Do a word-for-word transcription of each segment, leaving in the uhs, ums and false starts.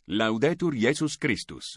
Laudetur Jesus Christus.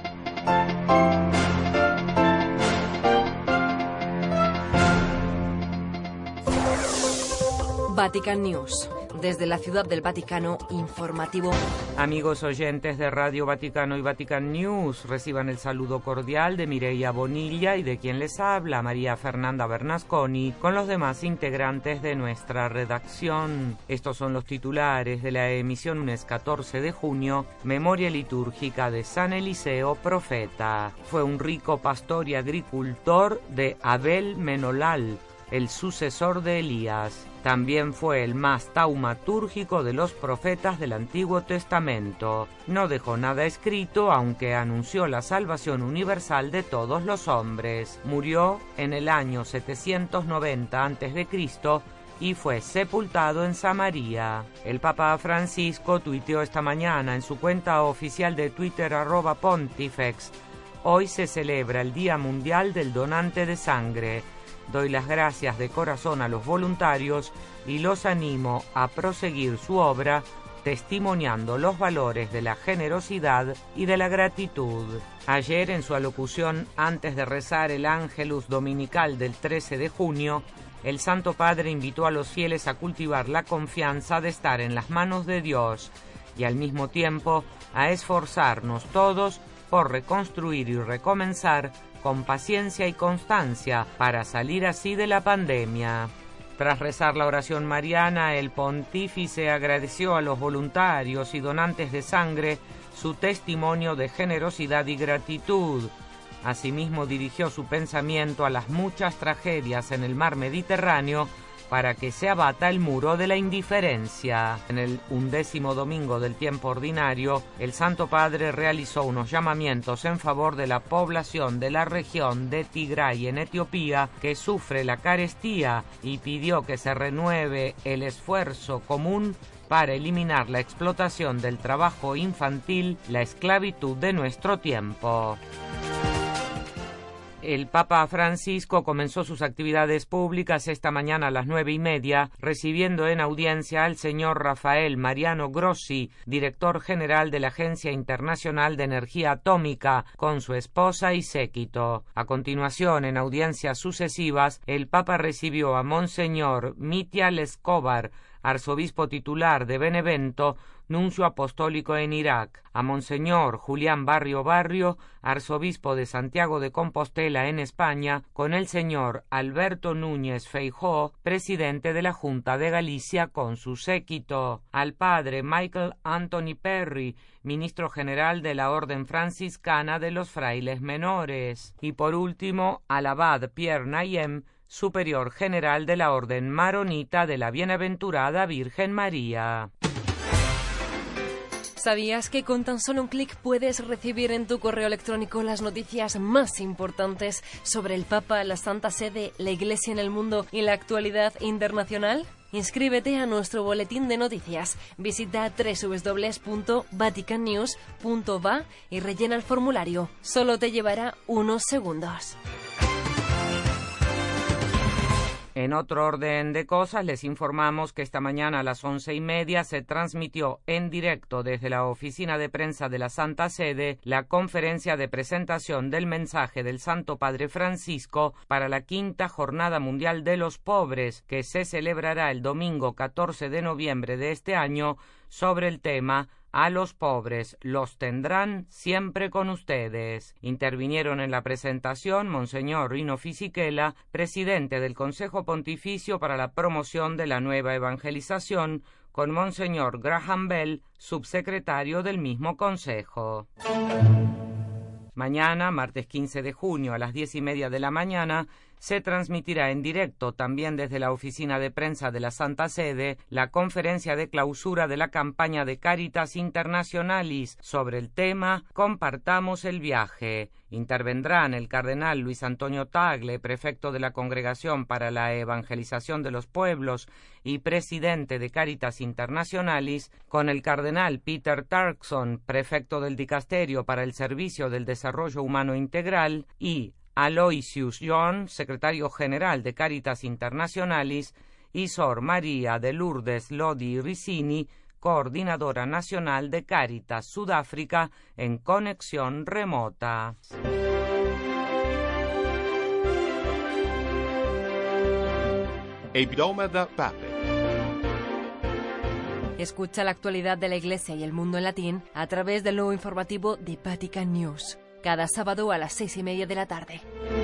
Vatican News. Desde la Ciudad del Vaticano, informativo. Amigos oyentes de Radio Vaticano y Vatican News, reciban el saludo cordial de Mireia Bonilla y de quien les habla, María Fernanda Bernasconi, con los demás integrantes de nuestra redacción. Estos son los titulares de la emisión lunes catorce de junio, Memoria litúrgica de San Eliseo Profeta. Fue un rico pastor y agricultor de Abel Menolal, el sucesor de Elías. También fue el más taumatúrgico de los profetas del Antiguo Testamento. No dejó nada escrito, aunque anunció la salvación universal de todos los hombres. Murió en el año setecientos noventa antes de Cristo y fue sepultado en Samaria. El Papa Francisco tuiteó esta mañana en su cuenta oficial de Twitter, arroba Pontifex: hoy se celebra el Día Mundial del Donante de Sangre. Doy las gracias de corazón a los voluntarios y los animo a proseguir su obra testimoniando los valores de la generosidad y de la gratitud. Ayer, en su alocución antes de rezar el Ángelus Dominical del trece de junio, el Santo Padre invitó a los fieles a cultivar la confianza de estar en las manos de Dios y al mismo tiempo a esforzarnos todos por reconstruir y recomenzar con paciencia y constancia para salir así de la pandemia. Tras rezar la oración mariana, el pontífice agradeció a los voluntarios y donantes de sangre su testimonio de generosidad y gratitud. Asimismo, dirigió su pensamiento a las muchas tragedias en el mar Mediterráneo para que se abata el muro de la indiferencia. En el undécimo domingo del tiempo ordinario, el Santo Padre realizó unos llamamientos en favor de la población de la región de Tigray en Etiopía que sufre la carestía y pidió que se renueve el esfuerzo común para eliminar la explotación del trabajo infantil, la esclavitud de nuestro tiempo. El Papa Francisco comenzó sus actividades públicas esta mañana a las nueve y media, recibiendo en audiencia al señor Rafael Mariano Grossi, director general de la Agencia Internacional de Energía Atómica, con su esposa y séquito. A continuación, en audiencias sucesivas, el Papa recibió a Monseñor Mitial Escobar, arzobispo titular de Benevento, nuncio apostólico en Irak, a Monseñor Julián Barrio Barrio, arzobispo de Santiago de Compostela en España, con el señor Alberto Núñez Feijóo, presidente de la Junta de Galicia, con su séquito, al padre Michael Anthony Perry, ministro general de la Orden Franciscana de los Frailes Menores, y por último al abad Pierre Nayem, superior general de la Orden Maronita de la Bienaventurada Virgen María. ¿Sabías que con tan solo un clic puedes recibir en tu correo electrónico las noticias más importantes sobre el Papa, la Santa Sede, la Iglesia en el mundo y la actualidad internacional? Inscríbete a nuestro boletín de noticias. Visita doble u doble u doble u punto vatican news punto va y rellena el formulario. Solo te llevará unos segundos. En otro orden de cosas, les informamos que esta mañana a las once y media se transmitió en directo desde la oficina de prensa de la Santa Sede la conferencia de presentación del mensaje del Santo Padre Francisco para la quinta Jornada Mundial de los Pobres, que se celebrará el domingo catorce de noviembre de este año, sobre el tema «A los pobres los tendrán siempre con ustedes». Intervinieron en la presentación Monseñor Rino Fisichella, presidente del Consejo Pontificio para la Promoción de la Nueva Evangelización, con Monseñor Graham Bell, subsecretario del mismo consejo. Mañana, martes quince de junio, a las diez y media de la mañana, se transmitirá en directo, también desde la oficina de prensa de la Santa Sede, la conferencia de clausura de la campaña de Caritas Internationalis sobre el tema «Compartamos el viaje». Intervendrán el cardenal Luis Antonio Tagle, prefecto de la Congregación para la Evangelización de los Pueblos y presidente de Caritas Internationalis, con el cardenal Peter Turkson, prefecto del Dicasterio para el Servicio del Desarrollo Humano Integral, y Aloysius John, secretario general de Caritas Internationalis, y Sor María de Lourdes Lodi Ricini, coordinadora nacional de Cáritas Sudáfrica, en conexión remota. El programa da Papa. Escucha la actualidad de la Iglesia y el mundo en latín a través del nuevo informativo de Vatican News, cada sábado a las seis y media de la tarde.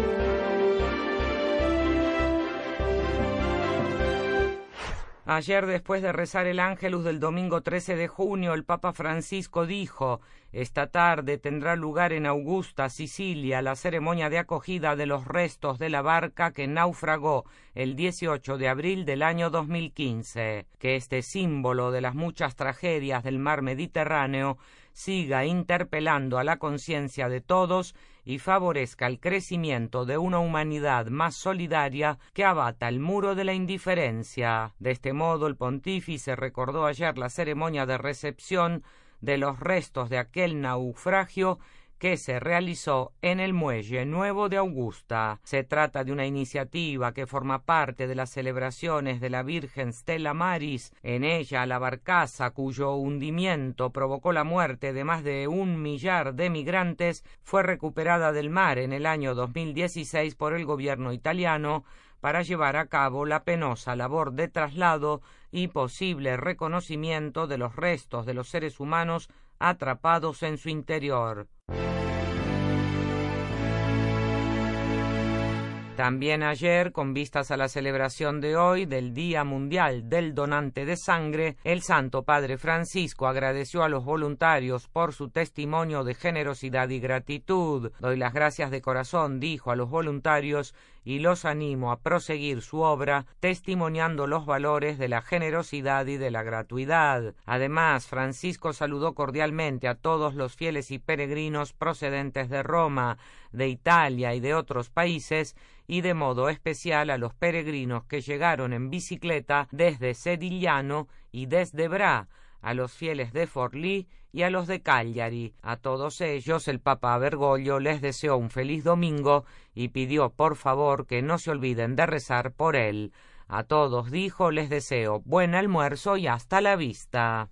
Ayer, después de rezar el Ángelus del domingo trece de junio, el Papa Francisco dijo: esta tarde tendrá lugar en Augusta, Sicilia, la ceremonia de acogida de los restos de la barca que naufragó el dieciocho de abril del año dos mil quince. Que este símbolo de las muchas tragedias del mar Mediterráneo siga interpelando a la conciencia de todos y favorezca el crecimiento de una humanidad más solidaria que abata el muro de la indiferencia. De este modo, el pontífice recordó ayer la ceremonia de recepción de los restos de aquel naufragio que se realizó en el Muelle Nuevo de Augusta. Se trata de una iniciativa que forma parte de las celebraciones de la Virgen Stella Maris. En ella, la barcaza, cuyo hundimiento provocó la muerte de más de un millar de migrantes, fue recuperada del mar en el año dos mil dieciséis por el gobierno italiano para llevar a cabo la penosa labor de traslado y posible reconocimiento de los restos de los seres humanos atrapados en su interior. También ayer, con vistas a la celebración de hoy del Día Mundial del Donante de Sangre, el Santo Padre Francisco agradeció a los voluntarios por su testimonio de generosidad y gratitud. Doy las gracias de corazón, dijo, a los voluntarios y los animo a proseguir su obra, testimoniando los valores de la generosidad y de la gratuidad. Además, Francisco saludó cordialmente a todos los fieles y peregrinos procedentes de Roma, de Italia y de otros países, y de modo especial a los peregrinos que llegaron en bicicleta desde Sedigliano y desde Bra, a los fieles de Forlì y a los de Cagliari. A todos ellos el Papa Bergoglio les deseó un feliz domingo y pidió por favor que no se olviden de rezar por él. A todos, dijo, les deseo buen almuerzo y hasta la vista.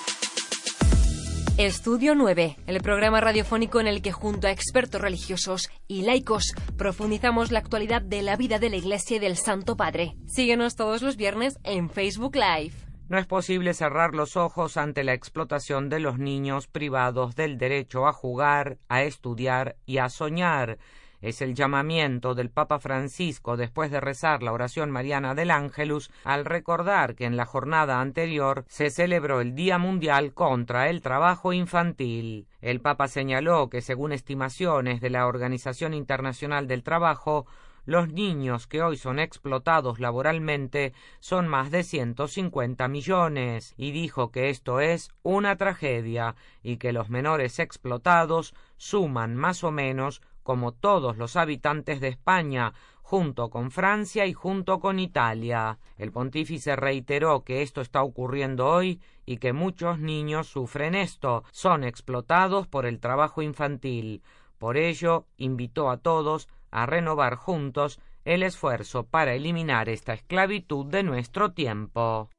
Estudio nueve, el programa radiofónico en el que junto a expertos religiosos y laicos profundizamos la actualidad de la vida de la Iglesia y del Santo Padre. Síguenos todos los viernes en Facebook Live. No es posible cerrar los ojos ante la explotación de los niños privados del derecho a jugar, a estudiar y a soñar. Es el llamamiento del Papa Francisco después de rezar la oración mariana del Ángelus, al recordar que en la jornada anterior se celebró el Día Mundial contra el Trabajo Infantil. El Papa señaló que, según estimaciones de la Organización Internacional del Trabajo, los niños que hoy son explotados laboralmente son más de ciento cincuenta millones, y dijo que esto es una tragedia y que los menores explotados suman más o menos como todos los habitantes de España, junto con Francia y junto con Italia. El pontífice reiteró que esto está ocurriendo hoy y que muchos niños sufren esto, son explotados por el trabajo infantil. Por ello, invitó a todos a renovar juntos el esfuerzo para eliminar esta esclavitud de nuestro tiempo.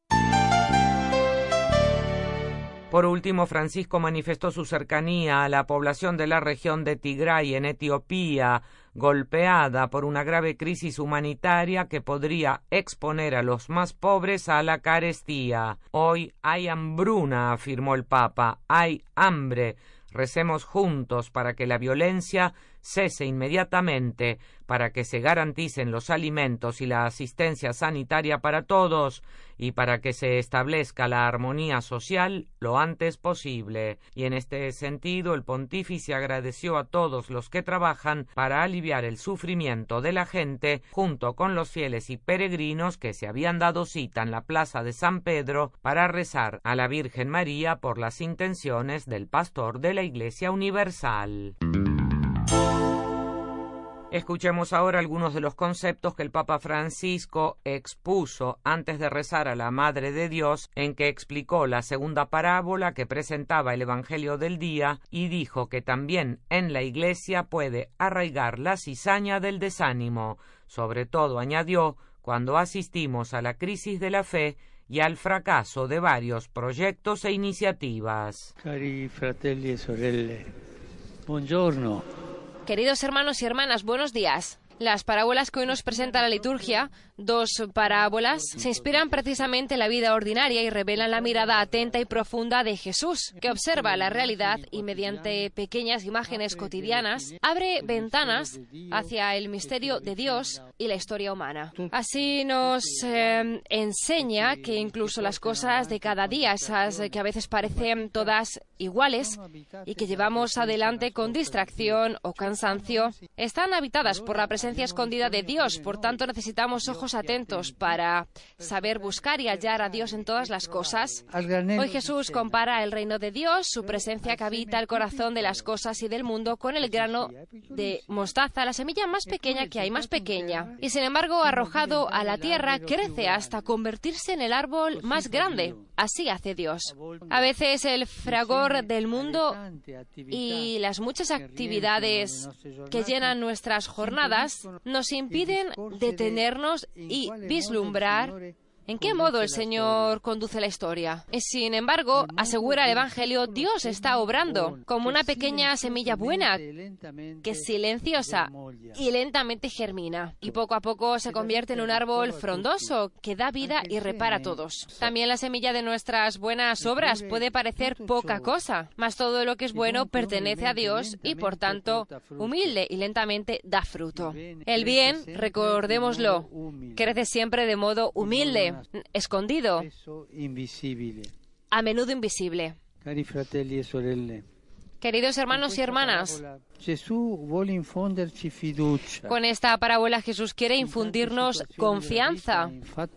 Por último, Francisco manifestó su cercanía a la población de la región de Tigray en Etiopía, golpeada por una grave crisis humanitaria que podría exponer a los más pobres a la carestía. Hoy hay hambruna, afirmó el Papa, hay hambre. Recemos juntos para que la violencia cese inmediatamente, para que se garanticen los alimentos y la asistencia sanitaria para todos y para que se establezca la armonía social lo antes posible. Y en este sentido el pontífice agradeció a todos los que trabajan para aliviar el sufrimiento de la gente, junto con los fieles y peregrinos que se habían dado cita en la plaza de San Pedro para rezar a la Virgen María por las intenciones del pastor de la Iglesia Universal. Escuchemos ahora algunos de los conceptos que el Papa Francisco expuso antes de rezar a la Madre de Dios, en que explicó la segunda parábola que presentaba el Evangelio del día y dijo que también en la Iglesia puede arraigar la cizaña del desánimo, sobre todo, añadió, cuando asistimos a la crisis de la fe y al fracaso de varios proyectos e iniciativas. Cari fratelli e sorelle, buongiorno. Queridos hermanos y hermanas, buenos días. Las parábolas que hoy nos presenta la liturgia, dos parábolas, se inspiran precisamente en la vida ordinaria y revelan la mirada atenta y profunda de Jesús, que observa la realidad y mediante pequeñas imágenes cotidianas abre ventanas hacia el misterio de Dios y la historia humana. Así nos eh, enseña que incluso las cosas de cada día, esas que a veces parecen todas iguales y que llevamos adelante con distracción o cansancio, están habitadas por la presencia escondida de Dios. Por tanto, necesitamos ojos atentos para saber buscar y hallar a Dios en todas las cosas. Hoy Jesús compara el reino de Dios, su presencia que habita el corazón de las cosas y del mundo, con el grano de mostaza, la semilla más pequeña que hay, más pequeña. Y sin embargo, arrojado a la tierra, crece hasta convertirse en el árbol más grande. Así hace Dios. A veces el fragor del mundo y las muchas actividades que llenan nuestras jornadas nos impiden detenernos y vislumbrar en qué modo el Señor conduce la historia. Y sin embargo, asegura el Evangelio, Dios está obrando como una pequeña semilla buena que es silenciosa y lentamente germina. Y poco a poco se convierte en un árbol frondoso que da vida y repara a todos. También la semilla de nuestras buenas obras puede parecer poca cosa, mas todo lo que es bueno pertenece a Dios y por tanto, humilde y lentamente da fruto. El bien, recordémoslo, crece siempre de modo humilde, escondido, a menudo invisible. Cari fratelli e sorelle, Queridos hermanos y hermanas, con esta parábola Jesús quiere infundirnos confianza.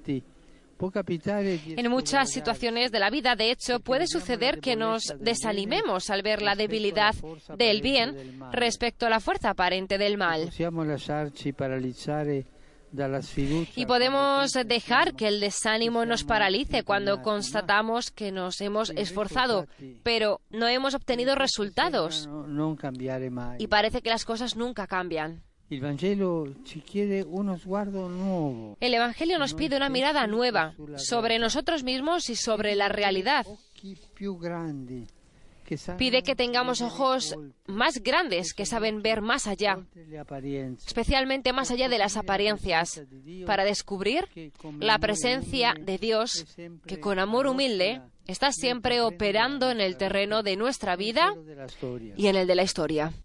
En muchas situaciones de la vida, de hecho, puede suceder que nos desanimemos al ver la debilidad del bien respecto a la fuerza aparente del mal. Y podemos dejar que el desánimo nos paralice cuando constatamos que nos hemos esforzado, pero no hemos obtenido resultados. Y parece que las cosas nunca cambian. El Evangelio nos pide una mirada nueva sobre nosotros mismos y sobre la realidad. Pide que tengamos ojos más grandes que saben ver más allá, especialmente más allá de las apariencias, para descubrir la presencia de Dios que con amor humilde está siempre operando en el terreno de nuestra vida y en el de la historia.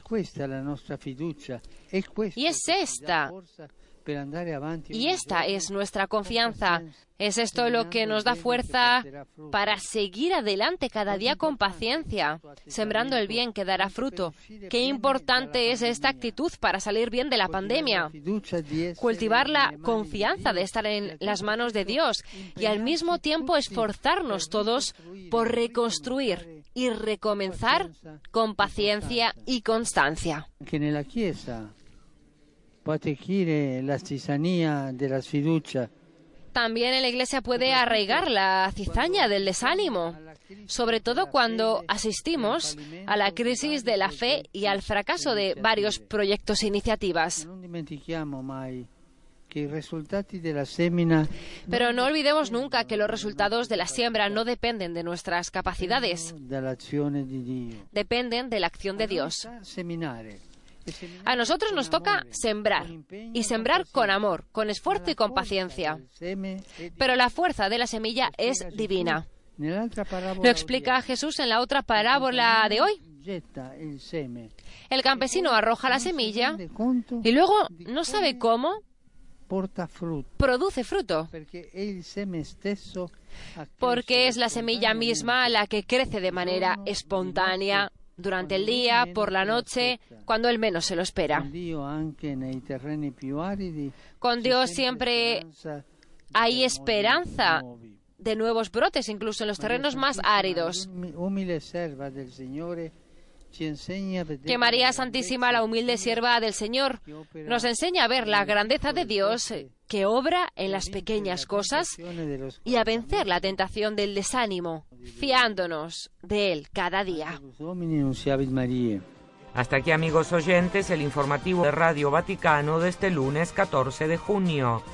Y es esta, y esta es nuestra confianza. Es esto lo que nos da fuerza para seguir adelante cada día con paciencia, sembrando el bien que dará fruto. Qué importante es esta actitud para salir bien de la pandemia. Cultivar la confianza de estar en las manos de Dios y al mismo tiempo esforzarnos todos por reconstruir y recomenzar con paciencia y constancia. Que en la Chiesa può attecchire la cizaña della sfiducia. También en la Iglesia puede arraigar la cizaña del desánimo, sobre todo cuando asistimos a la crisis de la fe y al fracaso de varios proyectos e iniciativas. Pero no olvidemos nunca que los resultados de la siembra no dependen de nuestras capacidades, dependen de la acción de Dios. A nosotros nos toca sembrar, y sembrar con amor, con esfuerzo y con paciencia. Pero la fuerza de la semilla es divina. Lo explica Jesús en la otra parábola de hoy. El campesino arroja la semilla y luego, no sabe cómo, produce fruto, porque es la semilla misma la que crece de manera espontánea, durante el día, por la noche, cuando él menos se lo espera. Con Dios siempre hay esperanza de nuevos brotes, incluso en los terrenos más áridos. Que María Santísima, la humilde sierva del Señor, nos enseña a ver la grandeza de Dios que obra en las pequeñas cosas y a vencer la tentación del desánimo, fiándonos de Él cada día. Hasta aquí, amigos oyentes, el informativo de Radio Vaticano de este lunes catorce de junio.